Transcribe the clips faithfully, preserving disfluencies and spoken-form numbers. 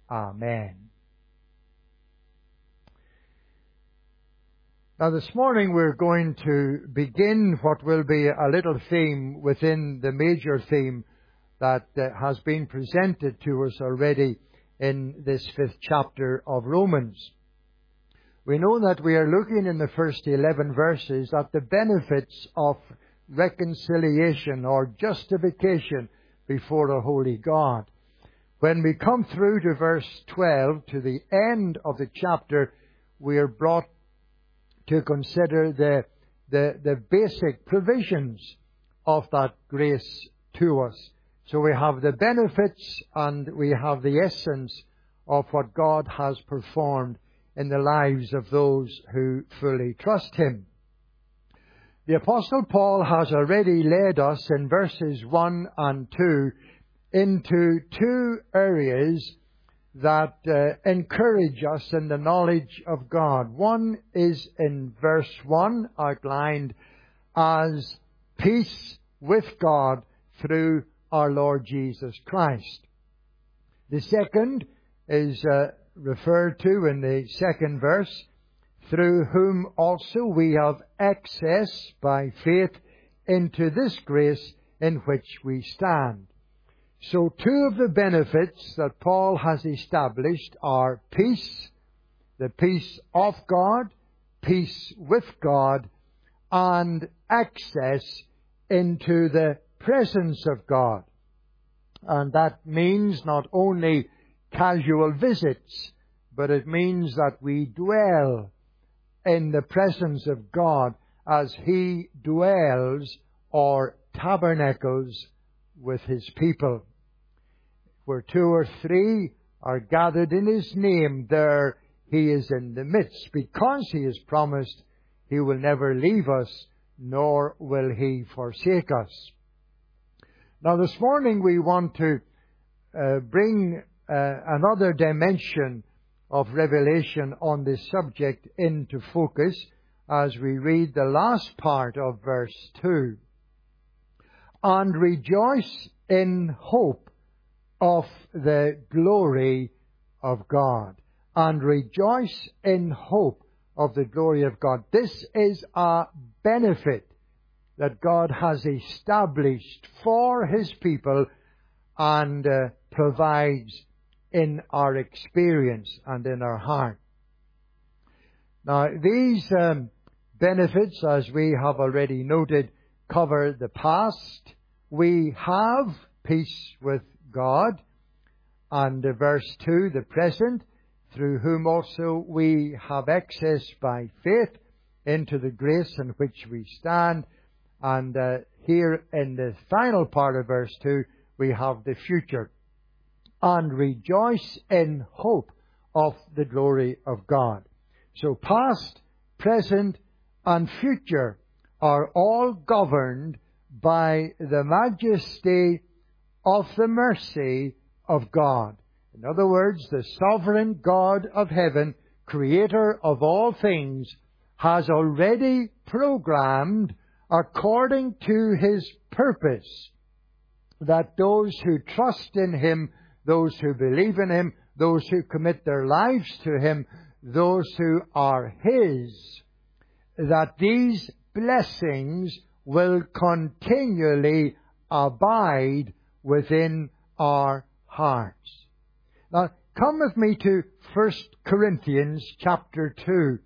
Amen. Now this morning we're going to begin what will be a little theme within the major theme that uh, has been presented to us already in this fifth chapter of Romans. We know that we are looking in the first eleven verses at the benefits of reconciliation or justification before a holy God. When we come through to verse twelve, to the end of the chapter, we are brought to consider the, the, the basic provisions of that grace to us. So we have the benefits and we have the essence of what God has performed in the lives of those who fully trust Him. The Apostle Paul has already led us in verses one and two into two areas that uh, encourage us in the knowledge of God. One is in verse one, outlined as peace with God through our Lord Jesus Christ. The second is uh, referred to in the second verse, through whom also we have access by faith into this grace in which we stand. So two of the benefits that Paul has established are peace, the peace of God, peace with God, and access into the presence of God. And that means not only casual visits, but it means that we dwell in the presence of God as He dwells or tabernacles with His people. Where two or three are gathered in His name, there He is in the midst, because He has promised He will never leave us, nor will He forsake us. Now this morning we want to uh, bring uh, another dimension of revelation on this subject into focus as we read the last part of verse two. And rejoice in hope of the glory of God. And rejoice in hope of the glory of God. This is a benefit that God has established for His people and uh, provides in our experience and in our heart. Now, these um, benefits, as we have already noted, cover the past. We have peace with God. And uh, verse two, the present, through whom also we have access by faith into the grace in which we stand. And uh, here in the final part of verse two, we have the future. And rejoice in hope of the glory of God. So past, present, and future are all governed by the majesty of the mercy of God. In other words, the sovereign God of heaven, creator of all things, has already programmed, according to His purpose, that those who trust in Him, those who believe in Him, those who commit their lives to Him, those who are His, that these blessings will continually abide within our hearts. Now, come with me to First Corinthians chapter two,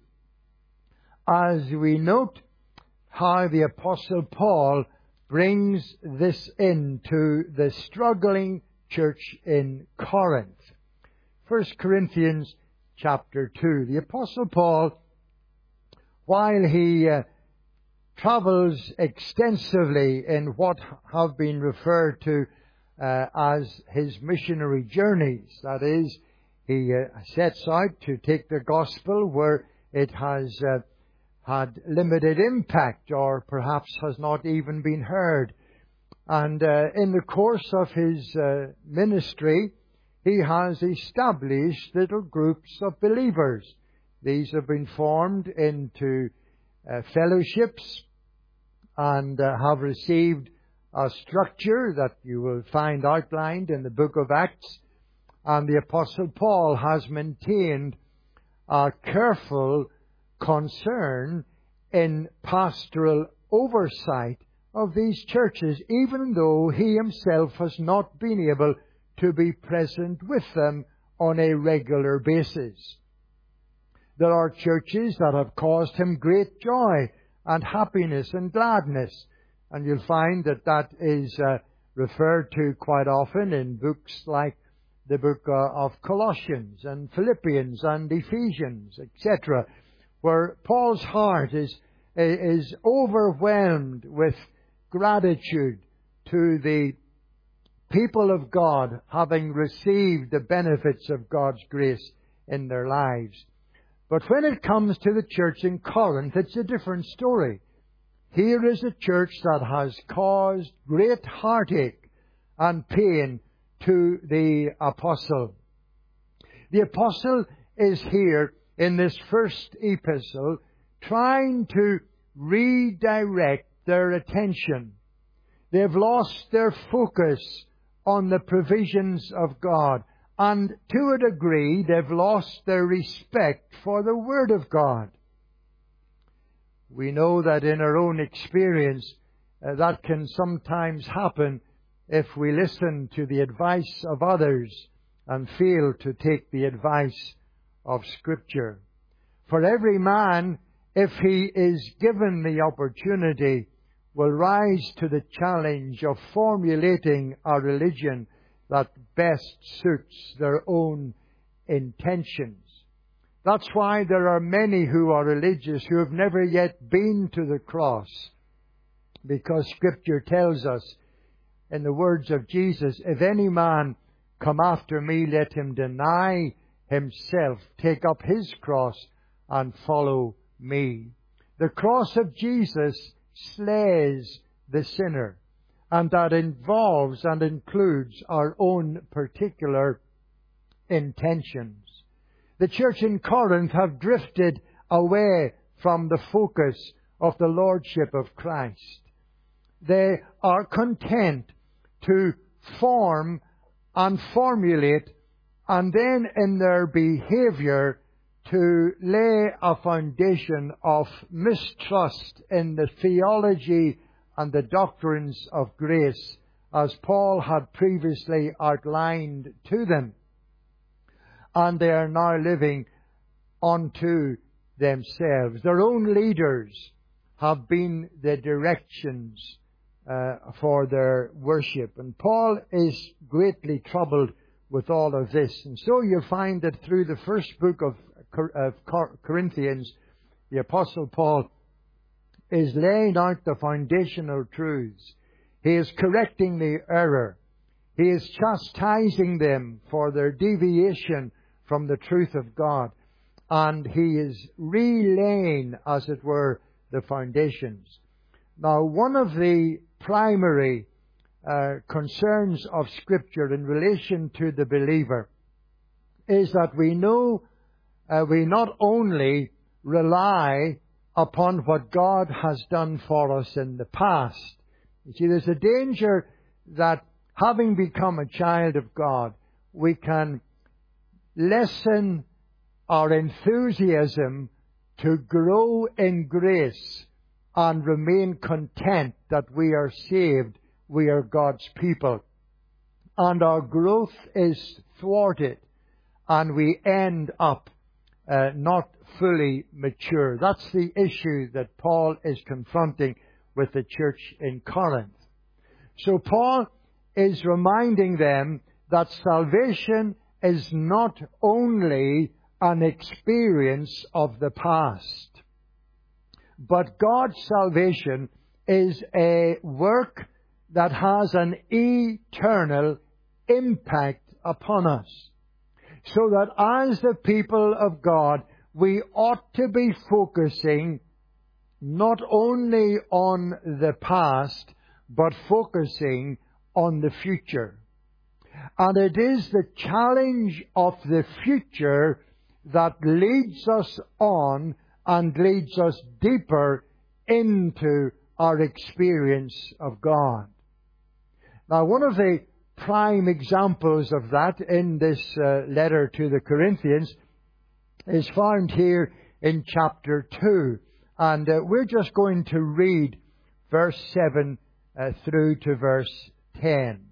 as we note how the Apostle Paul brings this into the struggling church in Corinth. First Corinthians chapter two. The Apostle Paul, while he uh, travels extensively in what have been referred to uh, as his missionary journeys, that is, he uh, sets out to take the gospel where it has uh, had limited impact or perhaps has not even been heard. And uh, in the course of his uh, ministry, he has established little groups of believers. These have been formed into uh, fellowships and uh, have received a structure that you will find outlined in the book of Acts. And the Apostle Paul has maintained a careful concern in pastoral oversight of these churches, even though he himself has not been able to be present with them on a regular basis. There are churches that have caused him great joy and happiness and gladness, and you'll find that that is uh, referred to quite often in books like the book uh, of Colossians and Philippians and Ephesians, et cetera, where Paul's heart is is overwhelmed with gratitude to the people of God having received the benefits of God's grace in their lives. But when it comes to the church in Corinth, it's a different story. Here is a church that has caused great heartache and pain to the apostle. The apostle is here in this first epistle trying to redirect their attention. They've lost their focus on the provisions of God, and to a degree they've lost their respect for the Word of God. We know that in our own experience uh, that can sometimes happen if we listen to the advice of others and fail to take the advice of Scripture. For every man, if he is given the opportunity, will rise to the challenge of formulating a religion that best suits their own intentions. That's why there are many who are religious who have never yet been to the cross, because Scripture tells us, in the words of Jesus, if any man come after me, let him deny himself, take up his cross, and follow me. The cross of Jesus slays the sinner, and that involves and includes our own particular intentions. The church in Corinth have drifted away from the focus of the Lordship of Christ. They are content to form and formulate, and then in their behavior to lay a foundation of mistrust in the theology and the doctrines of grace, as Paul had previously outlined to them. And they are now living unto themselves. Their own leaders have been the directions uh, for their worship. And Paul is greatly troubled with all of this. And so you find that through the first book of, of Corinthians, the Apostle Paul is laying out the foundational truths. He is correcting the error. He is chastising them for their deviation from the truth of God. And he is relaying, as it were, the foundations. Now, one of the primary uh, concerns of Scripture in relation to the believer is that we know uh, we not only rely upon what God has done for us in the past. You see, there's a danger that having become a child of God, we can lessen our enthusiasm to grow in grace and remain content that we are saved, we are God's people. And our growth is thwarted, and we end up uh, not fully mature. That's the issue that Paul is confronting with the church in Corinth. So Paul is reminding them that salvation is not only an experience of the past, but God's salvation is a work that has an eternal impact upon us. So that as the people of God, we ought to be focusing not only on the past, but focusing on the future. And it is the challenge of the future that leads us on and leads us deeper into our experience of God. Now, one of the prime examples of that in this uh, letter to the Corinthians is found here in chapter two. And uh, we're just going to read verse seven uh, through to verse ten.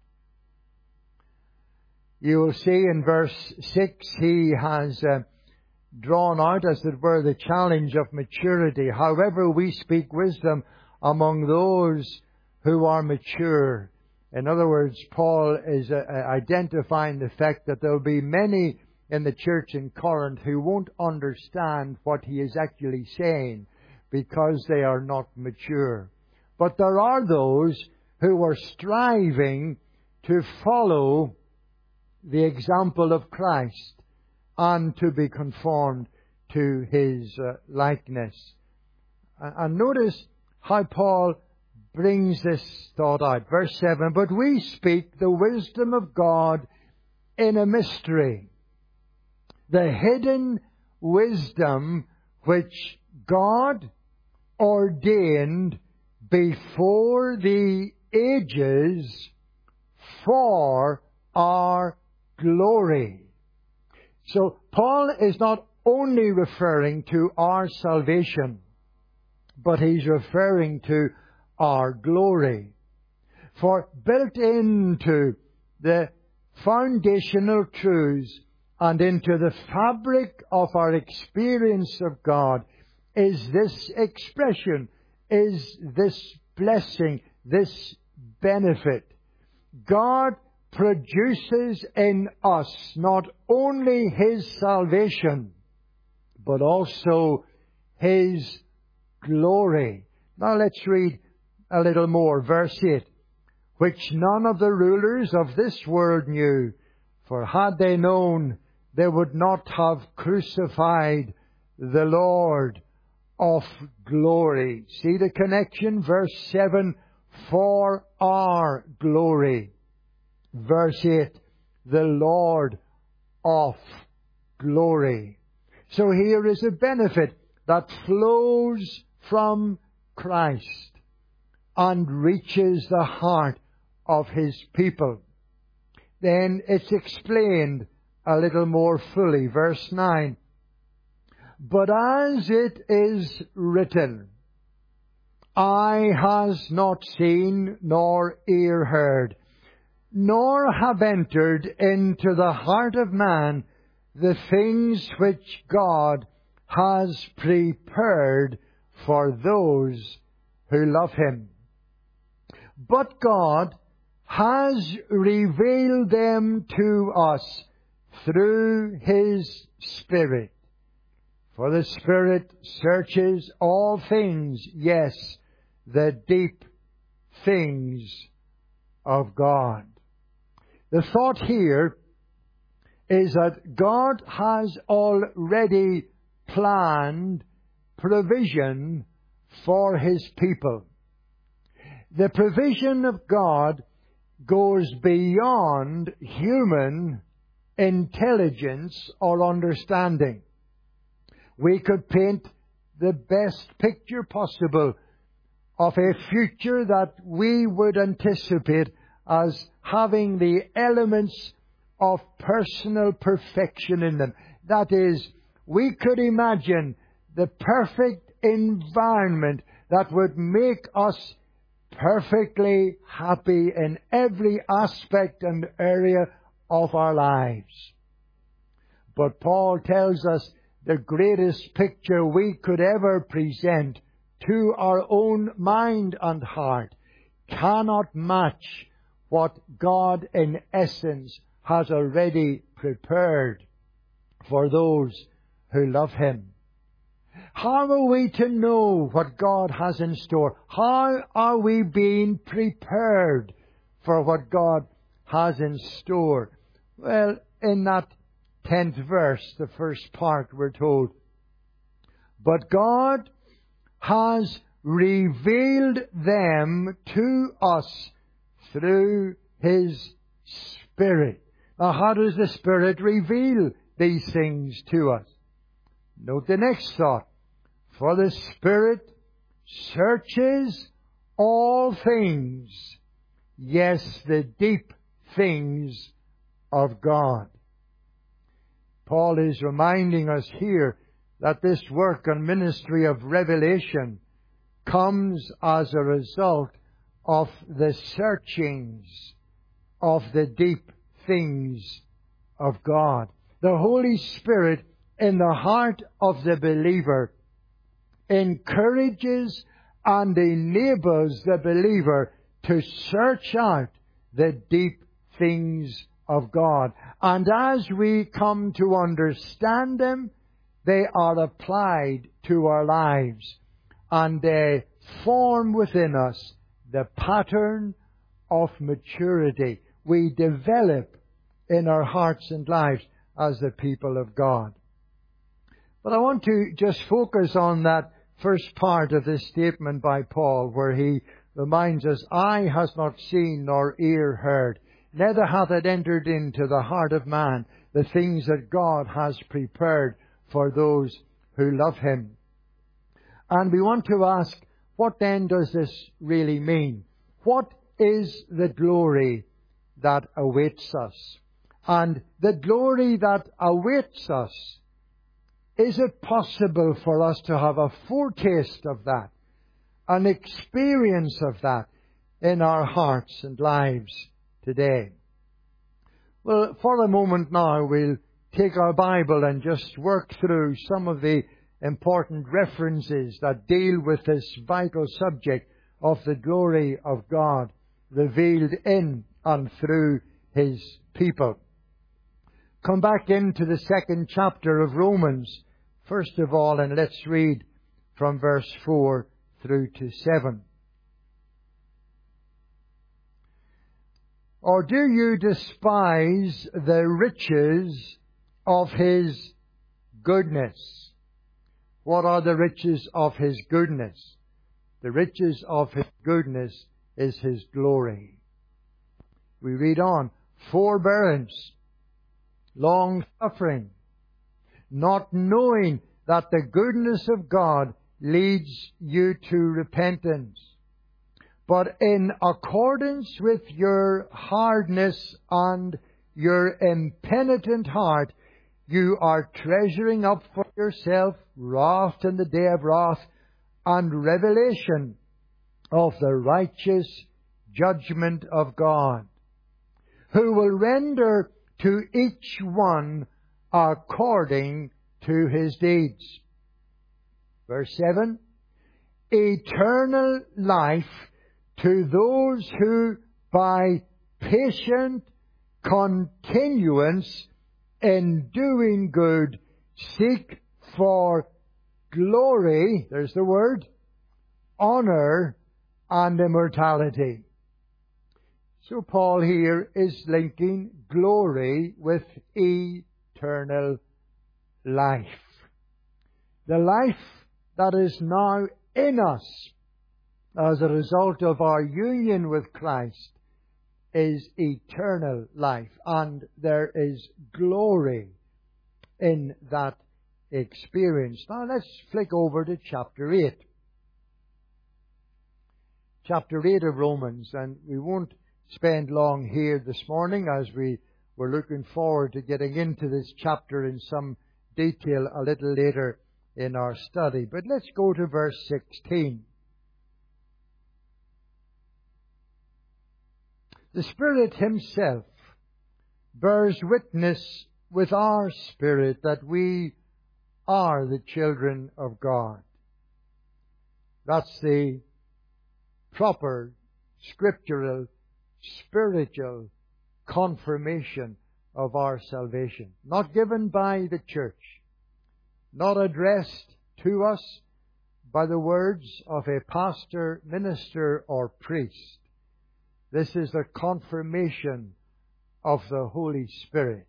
You will see in verse six he has uh, drawn out, as it were, the challenge of maturity. However, we speak wisdom among those who are mature. In other words, Paul is uh, identifying the fact that there will be many in the church in Corinth who won't understand what he is actually saying because they are not mature. But there are those who are striving to follow the example of Christ and to be conformed to His uh, likeness. And notice how Paul brings this thought out. Verse seven, but we speak the wisdom of God in a mystery, the hidden wisdom which God ordained before the ages for our glory. So Paul is not only referring to our salvation, but he's referring to our glory. For built into the foundational truths and into the fabric of our experience of God is this expression, is this blessing, this benefit. God produces in us not only His salvation, but also His glory. Now let's read a little more. Verse eight. Which none of the rulers of this world knew, for had they known, they would not have crucified the Lord of glory. See the connection? Verse seven, for our glory. Verse eight, the Lord of glory. So here is a benefit that flows from Christ and reaches the heart of His people. Then it's explained a little more fully. Verse nine. But as it is written, eye has not seen, nor ear heard, nor have entered into the heart of man the things which God has prepared for those who love Him. But God has revealed them to us through His Spirit. For the Spirit searches all things, yes, the deep things of God. The thought here is that God has already planned provision for His people. The provision of God goes beyond human intelligence or understanding. We could paint the best picture possible of a future that we would anticipate as having the elements of personal perfection in them. That is, we could imagine the perfect environment that would make us perfectly happy in every aspect and area of our lives. But Paul tells us the greatest picture we could ever present to our own mind and heart cannot match what God in essence has already prepared for those who love Him. How are we to know what God has in store? How are we being prepared for what God has in store? Well, in that tenth verse, the first part, we're told, but God has revealed them to us through His Spirit. Now, how does the Spirit reveal these things to us? Note the next thought. For the Spirit searches all things, yes, the deep things of God. Paul is reminding us here that this work and ministry of revelation comes as a result of the searchings of the deep things of God. The Holy Spirit in the heart of the believer encourages and enables the believer to search out the deep things of God. And as we come to understand them, they are applied to our lives, and they form within us the pattern of maturity we develop in our hearts and lives as the people of God. But I want to just focus on that first part of this statement by Paul, where he reminds us, "Eye has not seen nor ear heard, neither hath it entered into the heart of man the things that God has prepared for those who love Him." And we want to ask, what then does this really mean? What is the glory that awaits us? And the glory that awaits us, is it possible for us to have a foretaste of that, an experience of that in our hearts and lives today? Well, for a moment now, we'll take our Bible and just work through some of the important references that deal with this vital subject of the glory of God revealed in and through His people. Come back into the second chapter of Romans, first of all, and let's read from verse four through to seven. "Or do you despise the riches of His goodness?" What are the riches of His goodness? The riches of His goodness is His glory. We read on, "Forbearance, long-suffering, not knowing that the goodness of God leads you to repentance. But in accordance with your hardness and your impenitent heart, you are treasuring up for yourself wrath in the day of wrath and revelation of the righteous judgment of God, who will render to each one according to his deeds." Verse seven, "Eternal life to those who by patient continuance in doing good seek for glory," there's the word, "honor and immortality." So Paul here is linking glory with eternal life. The life that is now in us as a result of our union with Christ is eternal life, and there is glory in that experience. Now let's flick over to chapter eight. Chapter eight of Romans, and we won't spend long here this morning, as we were looking forward to getting into this chapter in some detail a little later in our study. But let's go to verse sixteen. "The Spirit Himself bears witness with our spirit that we are the children of God." That's the proper scriptural, spiritual confirmation of our salvation. Not given by the church, not addressed to us by the words of a pastor, minister, or priest. This is the confirmation of the Holy Spirit.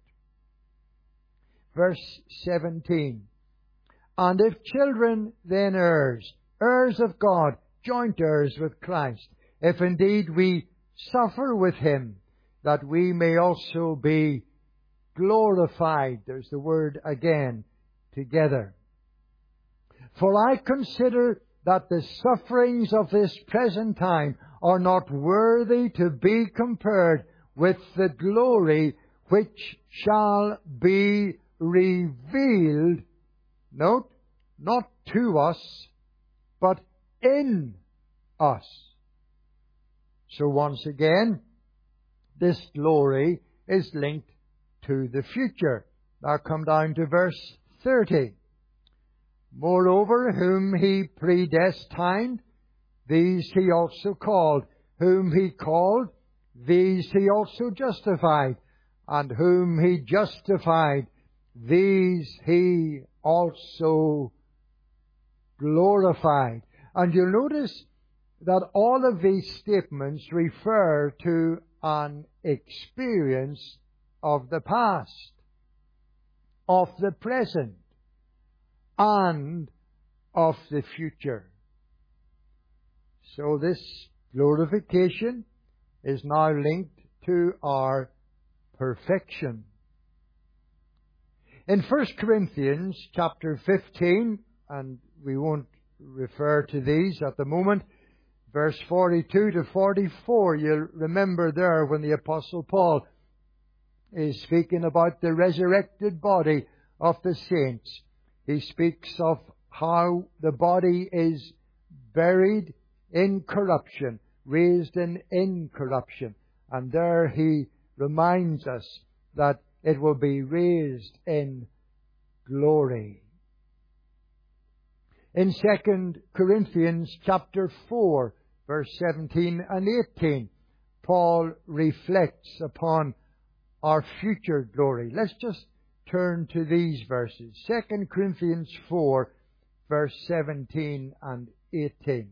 Verse seventeen, "And if children, then heirs, heirs of God, joint heirs with Christ, if indeed we suffer with Him, that we may also be glorified," there's the word again, "together. For I consider that the sufferings of this present time are not worthy to be compared with the glory which shall be revealed, note, not to us, but in us. So once again, this glory is linked to the future. Now come down to verse thirty. Moreover, whom he predestined, these he also called. Whom he called, these he also justified. And whom he justified, these he also glorified. And you'll notice that all of these statements refer to an experience of the past, of the present, and of the future. So this glorification is now linked to our perfection. In First Corinthians chapter fifteen, and we won't refer to these at the moment, verse forty-two to forty-four, you'll remember there when the Apostle Paul is speaking about the resurrected body of the saints. He speaks of how the body is buried in corruption, raised in incorruption. And there he reminds us that it will be raised in glory. In Second Corinthians chapter four, verse seventeen and eighteen, Paul reflects upon our future glory. Let's just turn to these verses. Second Corinthians four, verse seventeen and eighteen.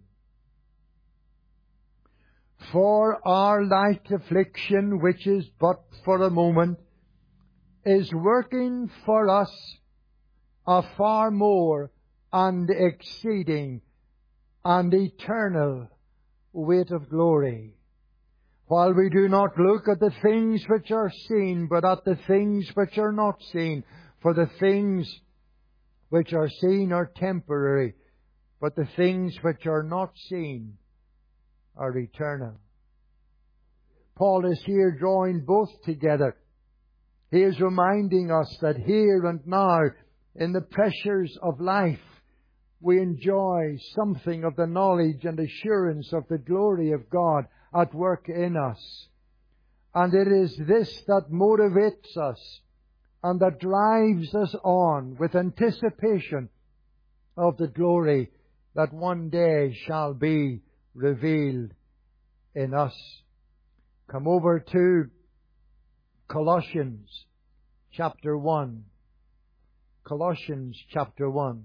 For our light affliction, which is but for a moment, is working for us a far more and exceeding and eternal weight of glory. While we do not look at the things which are seen, but at the things which are not seen. For the things which are seen are temporary, but the things which are not seen are eternal. Paul is here drawing both together. He is reminding us that here and now, in the pressures of life, we enjoy something of the knowledge and assurance of the glory of God at work in us. And it is this that motivates us and that drives us on with anticipation of the glory that one day shall be revealed in us. Come over to Colossians chapter one. Colossians chapter one.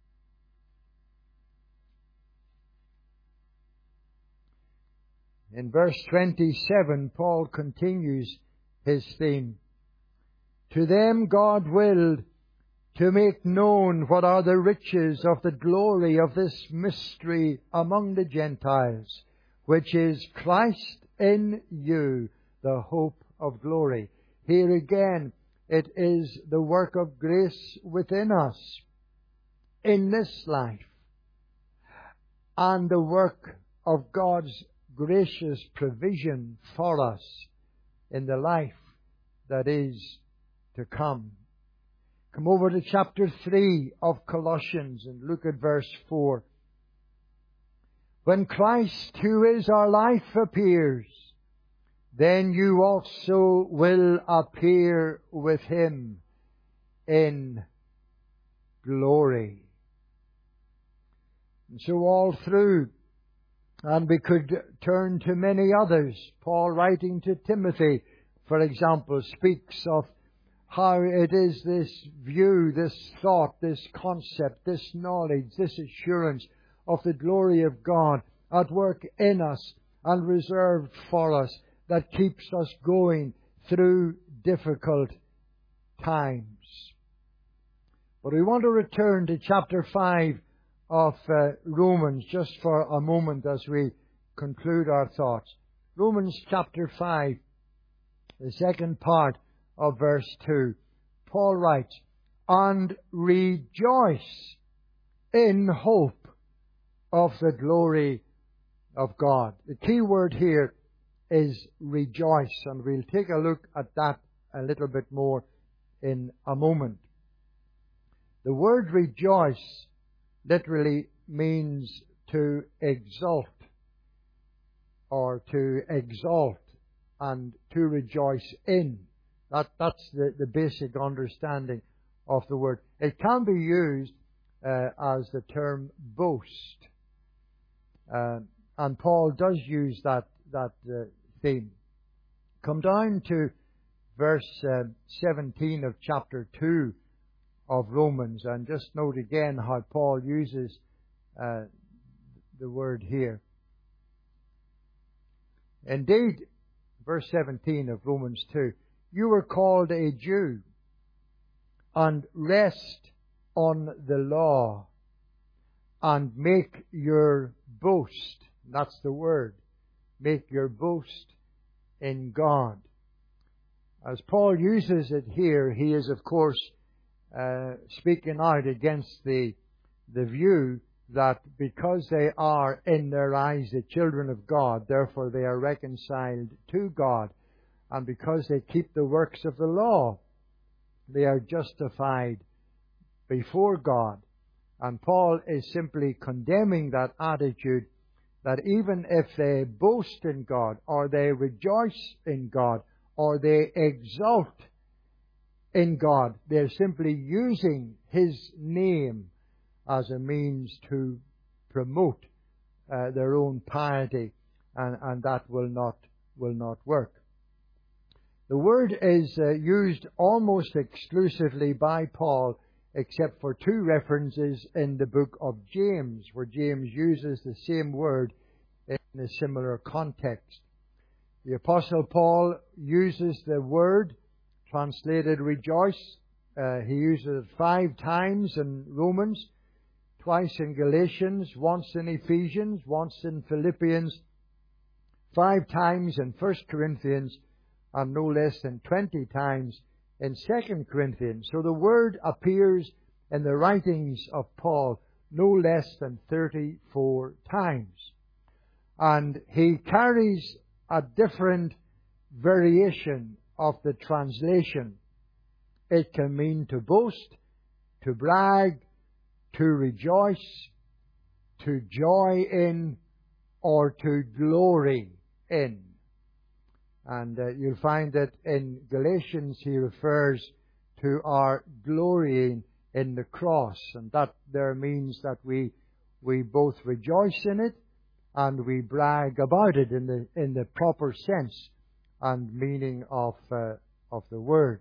In verse twenty-seven, Paul continues his theme. To them God willed to make known what are the riches of the glory of this mystery among the Gentiles, which is Christ in you, the hope of glory. Here again, it is the work of grace within us in this life, and the work of God's gracious provision for us in the life that is to come. Come over to chapter three of Colossians and look at verse four. When Christ, who is our life, appears, then you also will appear with Him in glory. And so all through, and we could turn to many others. Paul, writing to Timothy, for example, speaks of how it is this view, this thought, this concept, this knowledge, this assurance of the glory of God at work in us and reserved for us that keeps us going through difficult times. But we want to return to chapter five of uh, Romans just for a moment as we conclude our thoughts. Romans chapter five, the second part of verse two. Paul writes, and rejoice in hope of the glory of God. The key word here is rejoice, and we'll take a look at that a little bit more in a moment. The word rejoice literally means to exalt, or to exalt, and to rejoice in. That, that's the, the basic understanding of the word. It can be used uh, as the term boast. Uh, and Paul does use that, that uh, theme. Come down to verse uh, seventeen of chapter two of Romans, and just note again how Paul uses uh, the word here. Indeed, verse seventeen of Romans two, you were called a Jew, and rest on the law, and make your boast. That's the word. Make your boast in God. As Paul uses it here, he is, of course, uh, speaking out against the, the view that because they are, in their eyes, the children of God, therefore they are reconciled to God. And because they keep the works of the law, they are justified before God. And Paul is simply condemning that attitude, that even if they boast in God, or they rejoice in God, or they exalt in God, they're simply using His name as a means to promote uh, their own piety, and, and that will not will not work. The word is uh, used almost exclusively by Paul, except for two references in the book of James, where James uses the same word in a similar context. The Apostle Paul uses the word translated rejoice. Uh, he uses it five times in Romans, twice in Galatians, once in Ephesians, once in Philippians, five times in First Corinthians, and no less than twenty times in Second Corinthians. So the word appears in the writings of Paul no less than thirty-four times. And he carries a different variation of the translation. It can mean to boast, to brag, to rejoice, to joy in, or to glory in. And uh, you'll find that in Galatians he refers to our glorying in the cross. And that there means that we we both rejoice in it and we brag about it in the in the proper sense and meaning of uh, of the word.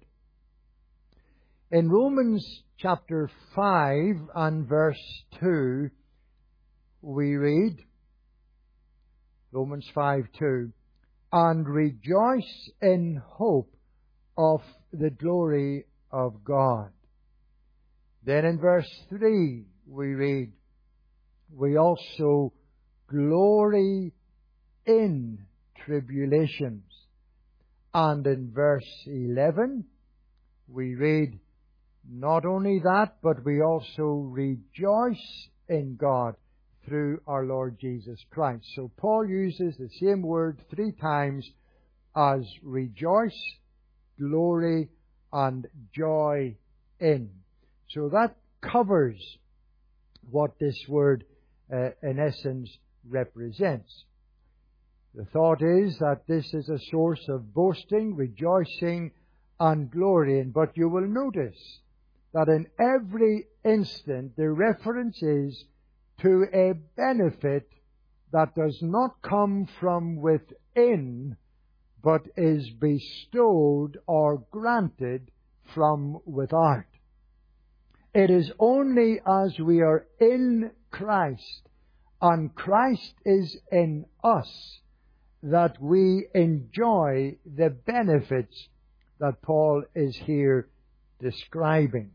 In Romans chapter five and verse two, we read, Romans five two, and rejoice in hope of the glory of God. Then in verse three we read, we also glory in tribulations. And in verse eleven we read, not only that, but we also rejoice in God through our Lord Jesus Christ. So Paul uses the same word three times as rejoice, glory, and joy in. So that covers what this word uh, in essence represents. The thought is that this is a source of boasting, rejoicing, and glorying. But you will notice that in every instant the reference is to a benefit that does not come from within, but is bestowed or granted from without. It is only as we are in Christ and Christ is in us that we enjoy the benefits that Paul is here describing.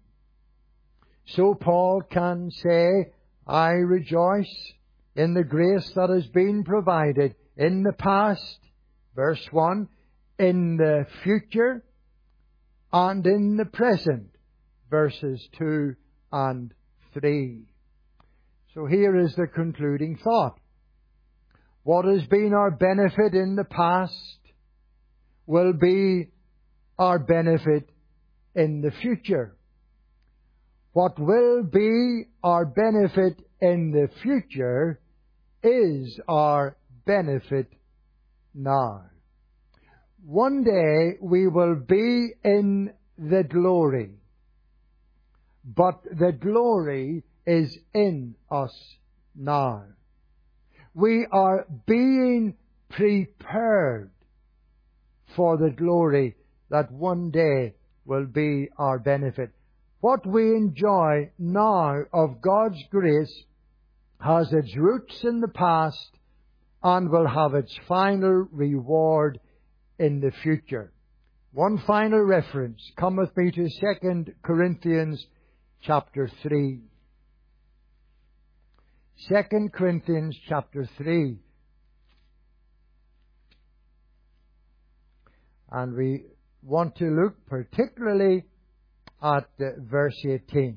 So Paul can say, I rejoice in the grace that has been provided in the past, verse one, in the future, and in the present, verses two and three. So here is the concluding thought. What has been our benefit in the past will be our benefit in the future. What will be our benefit in the future is our benefit now. One day we will be in the glory, but the glory is in us now. We are being prepared for the glory that one day will be our benefit. What we enjoy now of God's grace has its roots in the past and will have its final reward in the future. One final reference. Come with me to Second Corinthians chapter three. Second Corinthians chapter three. And we want to look particularly at uh, verse eighteen.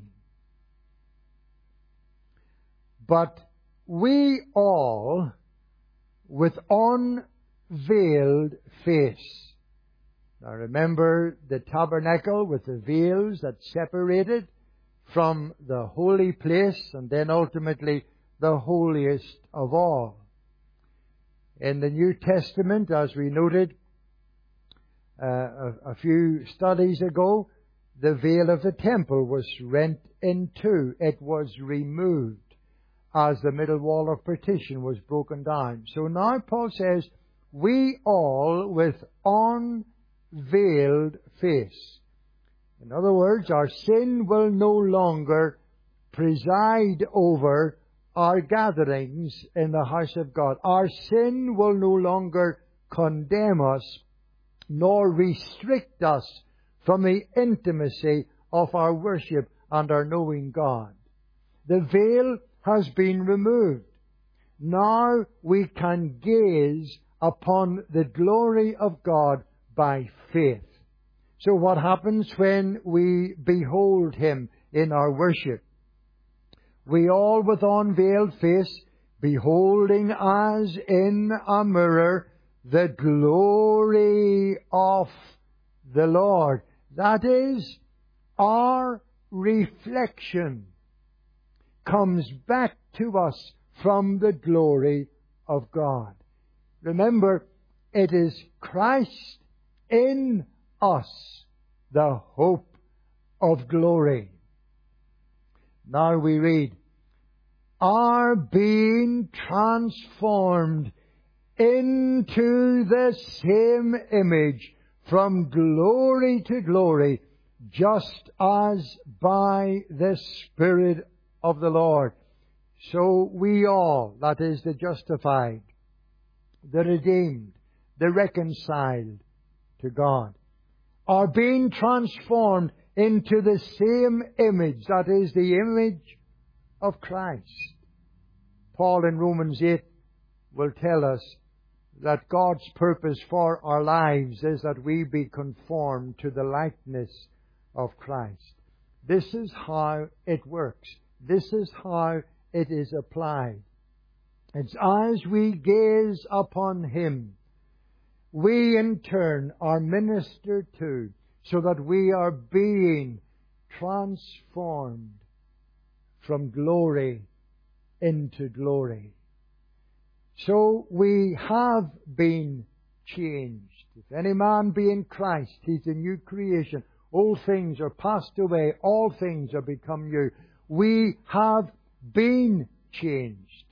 But we all, with unveiled face. Now remember the tabernacle with the veils that separated from the holy place and then ultimately the holiest of all. In the New Testament, as we noted uh, a, a few studies ago, the veil of the temple was rent in two. It was removed as the middle wall of partition was broken down. So now Paul says, we all with unveiled face. In other words, our sin will no longer preside over our gatherings in the house of God. Our sin will no longer condemn us nor restrict us from the intimacy of our worship and our knowing God. The veil has been removed. Now we can gaze upon the glory of God by faith. So what happens when we behold Him in our worship? We all with unveiled face, beholding as in a mirror the glory of the Lord. That is, our reflection comes back to us from the glory of God. Remember, it is Christ in us, the hope of glory. Now we read, are being transformed into the same image from glory to glory, just as by the Spirit of the Lord. So we all, that is the justified, the redeemed, the reconciled to God, are being transformed into the same image, that is the image of Christ. Paul in Romans eight will tell us that God's purpose for our lives is that we be conformed to the likeness of Christ. This is how it works. This is how it is applied. It's as we gaze upon Him, we in turn are ministered to, so that we are being transformed from glory into glory. So we have been changed. If any man be in Christ, he's a new creation. Old things are passed away, all things are become new. We have been changed.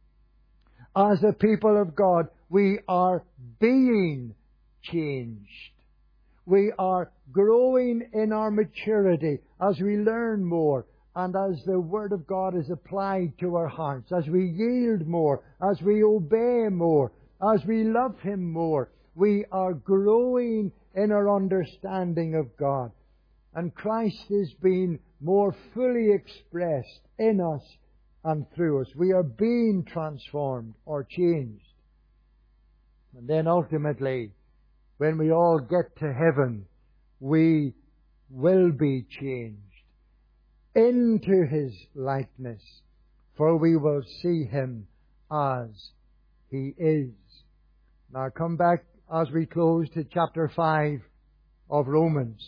As a people of God, we are being changed. We are growing in our maturity as we learn more and as the Word of God is applied to our hearts, as we yield more, as we obey more, as we love Him more. We are growing in our understanding of God. And Christ is being more fully expressed in us and through us. We are being transformed or changed. And then ultimately, when we all get to heaven, we will be changed into His likeness, for we will see Him as He is. Now come back as we close to chapter five of Romans.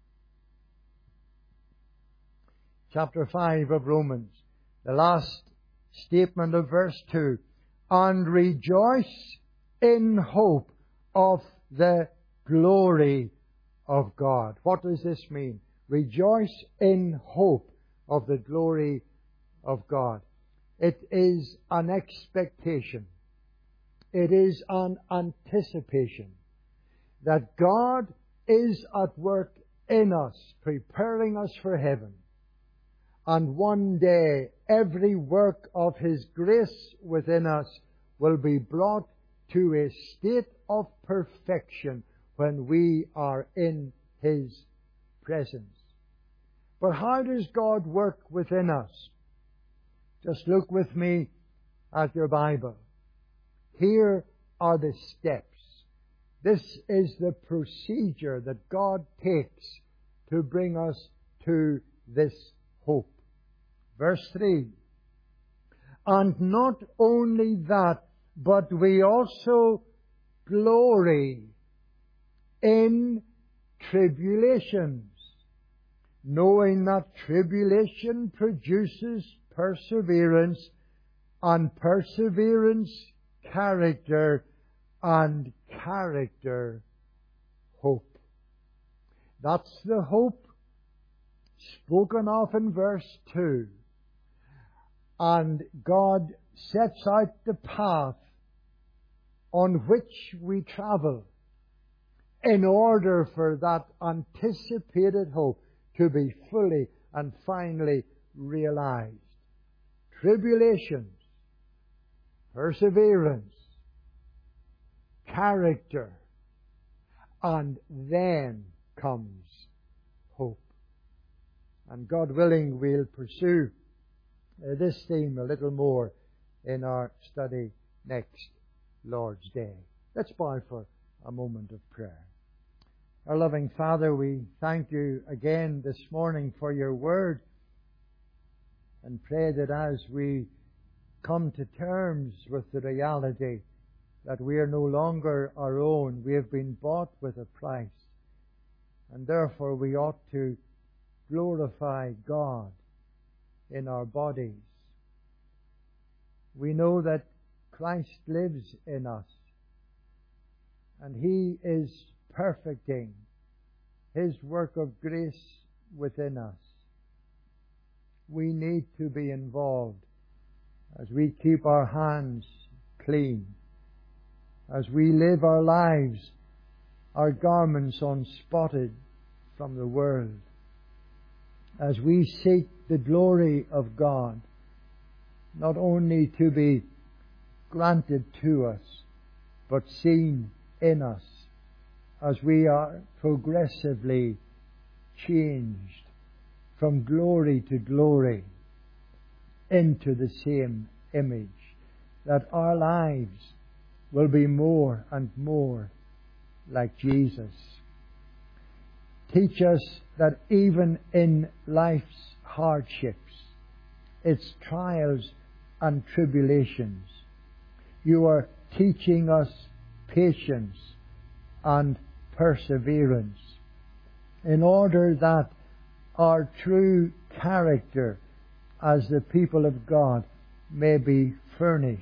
Chapter five of Romans. The last statement of verse two. And rejoice in hope of the glory of God. What does this mean? Rejoice in hope of the glory of God. It is an expectation. It is an anticipation that God is at work in us, preparing us for heaven. And one day, every work of His grace within us will be brought to a state of perfection when we are in His presence. But how does God work within us? Just look with me at your Bible. Here are the steps. This is the procedure that God takes to bring us to this hope. Verse three. And not only that, but we also glory in tribulations, knowing that tribulation produces perseverance, and perseverance character, and character hope. That's the hope spoken of in verse two. And God sets out the path on which we travel in order for that anticipated hope to be fully and finally realized. Tribulations, perseverance, character, and then comes hope. And God willing, we'll pursue uh, this theme a little more in our study next Lord's Day. Let's bow for a moment of prayer. Our loving Father, we thank You again this morning for Your Word, and pray that as we come to terms with the reality that we are no longer our own, we have been bought with a price, and therefore we ought to glorify God in our bodies. We know that Christ lives in us, and He is perfecting His work of grace within us. We need to be involved as we keep our hands clean, as we live our lives, our garments unspotted from the world, as we seek the glory of God, not only to be granted to us, but seen in us, as we are progressively changed from glory to glory into the same image, that our lives will be more and more like Jesus. Teach us that even in life's hardships, its trials and tribulations, You are teaching us patience and perseverance, in order that our true character as the people of God may be furnished.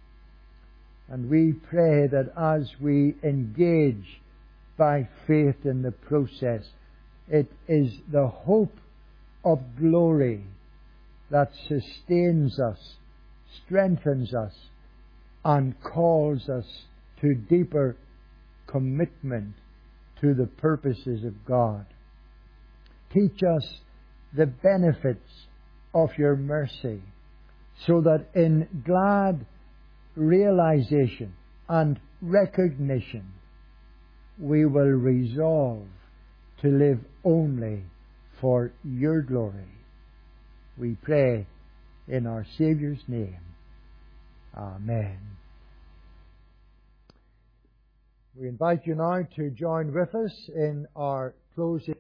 And we pray that as we engage by faith in the process, it is the hope of glory that sustains us, strengthens us, and calls us to deeper commitment to the purposes of God. Teach us the benefits of Your mercy, so that in glad realization and recognition we will resolve to live only for Your glory. We pray in our Saviour's name. Amen. We invite you now to join with us in our closing